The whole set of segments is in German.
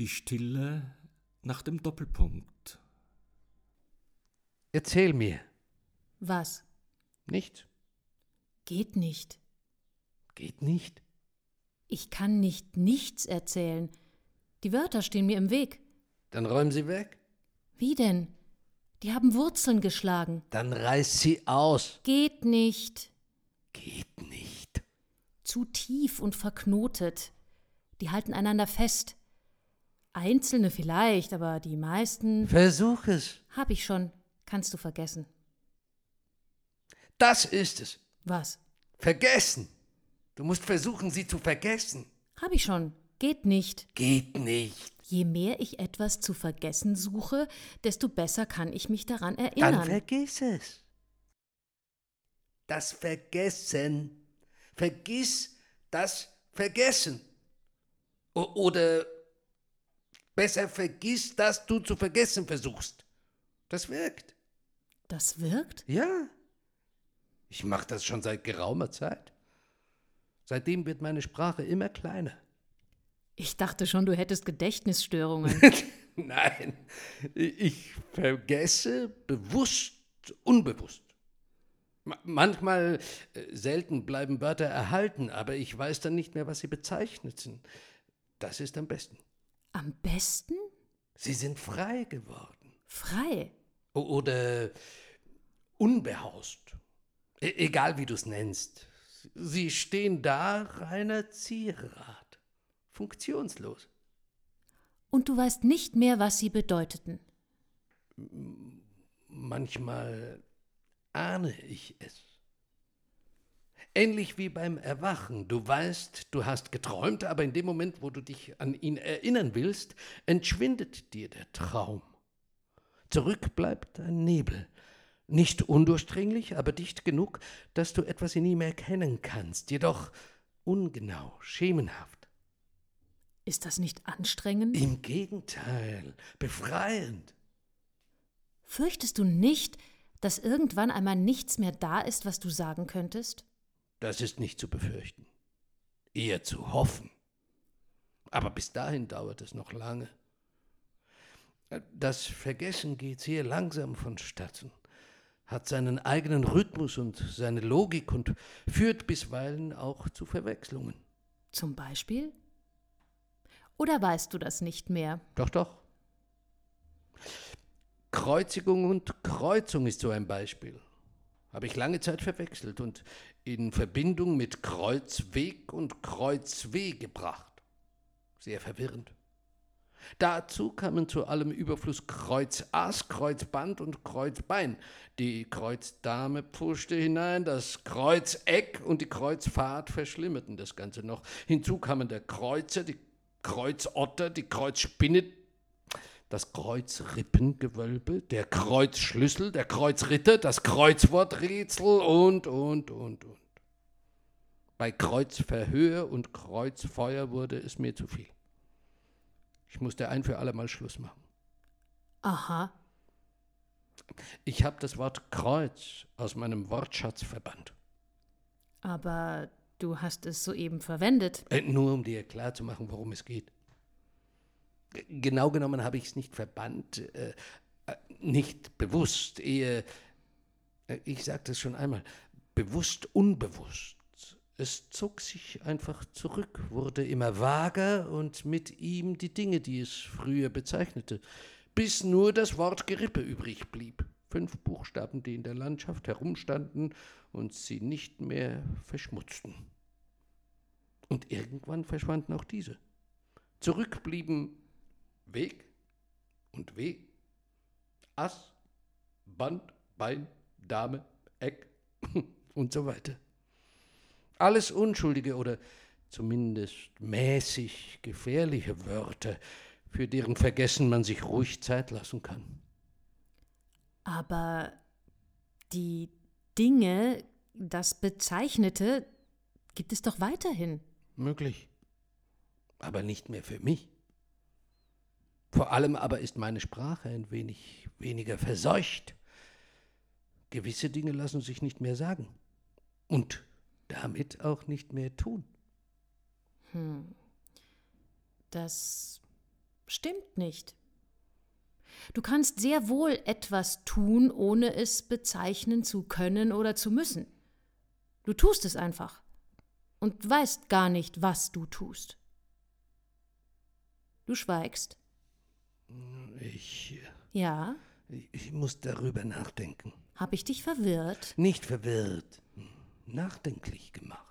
Die Stille nach dem Doppelpunkt. Erzähl mir. Was? Nichts. Geht nicht. Geht nicht. Ich kann nicht nichts erzählen. Die Wörter stehen mir im Weg. Dann räum sie weg. Wie denn? Die haben Wurzeln geschlagen. Dann reiß sie aus. Geht nicht. Geht nicht. Zu tief und verknotet. Die halten einander fest. Einzelne vielleicht, aber die meisten Versuch es. hab ich schon. Kannst du vergessen. Das ist es. Was? Vergessen. Du musst versuchen, sie zu vergessen. Hab ich schon. Geht nicht. Geht nicht. Je mehr ich etwas zu vergessen suche, desto besser kann ich mich daran erinnern. Dann vergiss es. Das Vergessen. Vergiss das Vergessen. Oder besser vergiss, dass du zu vergessen versuchst. Das wirkt. Das wirkt? Ja. Ich mache das schon seit geraumer Zeit. Seitdem wird meine Sprache immer kleiner. Ich dachte schon, du hättest Gedächtnisstörungen. Nein, ich vergesse bewusst, unbewusst. Manchmal, selten bleiben Wörter erhalten, aber ich weiß dann nicht mehr, was sie bezeichneten. Das ist am besten. Am besten? Sie sind frei geworden. Frei. Oder unbehaust. Egal, wie du es nennst. Sie stehen da, reiner Zierrat. Funktionslos. Und du weißt nicht mehr, was sie bedeuteten. Manchmal ahne ich es. Ähnlich wie beim Erwachen. Du weißt, du hast geträumt, aber in dem Moment, wo du dich an ihn erinnern willst, entschwindet dir der Traum. Zurück bleibt ein Nebel. Nicht undurchdringlich, aber dicht genug, dass du etwas in ihm erkennen kannst, jedoch ungenau, schemenhaft. Ist das nicht anstrengend? Im Gegenteil, befreiend. Fürchtest du nicht, dass irgendwann einmal nichts mehr da ist, was du sagen könntest? Das ist nicht zu befürchten, eher zu hoffen. Aber bis dahin dauert es noch lange. Das Vergessen geht sehr langsam vonstatten, hat seinen eigenen Rhythmus und seine Logik und führt bisweilen auch zu Verwechslungen. Zum Beispiel? Oder weißt du das nicht mehr? Doch, doch. Kreuzigung und Kreuzung ist so ein Beispiel. Habe ich lange Zeit verwechselt und in Verbindung mit Kreuzweg und Kreuzweh gebracht. Sehr verwirrend. Dazu kamen zu allem Überfluss Kreuzass, Kreuzband und Kreuzbein. Die Kreuzdame pfuschte hinein, das Kreuzeck und die Kreuzfahrt verschlimmerten das Ganze noch. Hinzu kamen der Kreuzer, die Kreuzotter, die Kreuzspinne, das Kreuzrippengewölbe, der Kreuzschlüssel, der Kreuzritter, das Kreuzworträtsel und. Bei Kreuzverhör und Kreuzfeuer wurde es mir zu viel. Ich musste ein für alle Mal Schluss machen. Aha. Ich habe das Wort Kreuz aus meinem Wortschatz verbannt. Aber du hast es soeben verwendet. Nur um dir klarzumachen, worum es geht. Genau genommen habe ich es nicht verbannt, nicht bewusst, eher, ich sagte es schon einmal, bewusst, unbewusst. Es zog sich einfach zurück, wurde immer vager und mit ihm die Dinge, die es früher bezeichnete, bis nur das Wort Gerippe übrig blieb. 5 Buchstaben, die in der Landschaft herumstanden und sie nicht mehr verschmutzten. Und irgendwann verschwanden auch diese. Zurück blieben Weg und Weh, Ass, Band, Bein, Dame, Eck und so weiter. Alles unschuldige oder zumindest mäßig gefährliche Wörter, für deren Vergessen man sich ruhig Zeit lassen kann. Aber die Dinge, das Bezeichnete, gibt es doch weiterhin. Möglich, aber nicht mehr für mich. Vor allem aber ist meine Sprache ein wenig weniger verseucht. Gewisse Dinge lassen sich nicht mehr sagen und damit auch nicht mehr tun. Das Stimmt nicht. Du kannst sehr wohl etwas tun, ohne es bezeichnen zu können oder zu müssen. Du tust es einfach und weißt gar nicht, was du tust. Du schweigst. Ja? Ich muss darüber nachdenken. Hab ich dich verwirrt? Nicht verwirrt, nachdenklich gemacht.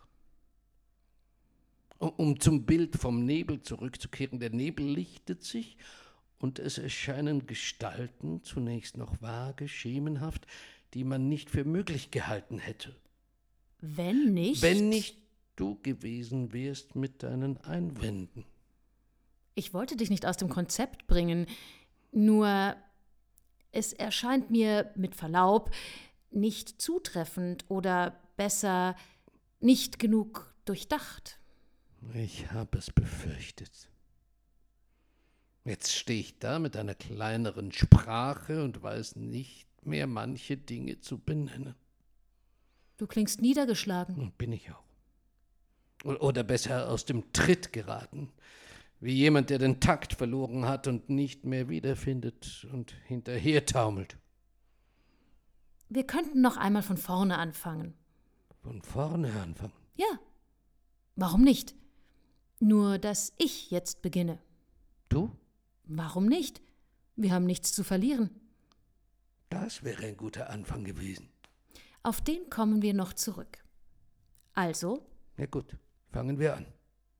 Um zum Bild vom Nebel zurückzukehren, der Nebel lichtet sich und es erscheinen Gestalten, zunächst noch vage, schemenhaft, die man nicht für möglich gehalten hätte. Wenn nicht? Wenn nicht du gewesen wärst mit deinen Einwänden. Ich wollte dich nicht aus dem Konzept bringen, nur es erscheint mir mit Verlaub nicht zutreffend oder besser nicht genug durchdacht. Ich habe es befürchtet. Jetzt stehe ich da mit einer kleineren Sprache und weiß nicht mehr manche Dinge zu benennen. Du klingst niedergeschlagen. Bin ich auch. Oder besser aus dem Tritt geraten. Wie jemand, der den Takt verloren hat und nicht mehr wiederfindet und hinterher taumelt. Wir könnten noch einmal von vorne anfangen. Von vorne anfangen? Ja. Warum nicht? Nur, dass ich jetzt beginne. Du? Warum nicht? Wir haben nichts zu verlieren. Das wäre ein guter Anfang gewesen. Auf den kommen wir noch zurück. Also? Na gut, fangen wir an.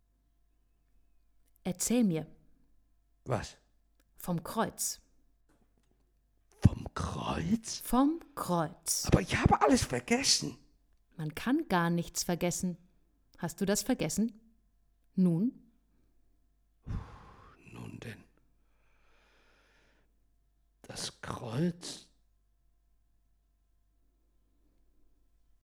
Erzähl mir. Was? Vom Kreuz. Vom Kreuz? Vom Kreuz. Aber ich habe alles vergessen. Man kann gar nichts vergessen. Hast du das vergessen? Nun? Nun denn. Das Kreuz